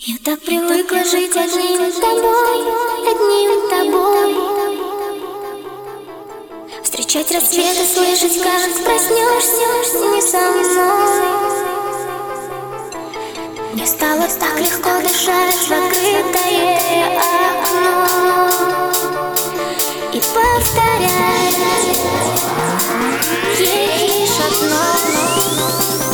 Я так привыкла жить одним тобой, одним тобой. Встречать рассветы, слышать, как проснешься не со мной. Мне стало так легко дышать в закрытое окно и повторять лишь одно.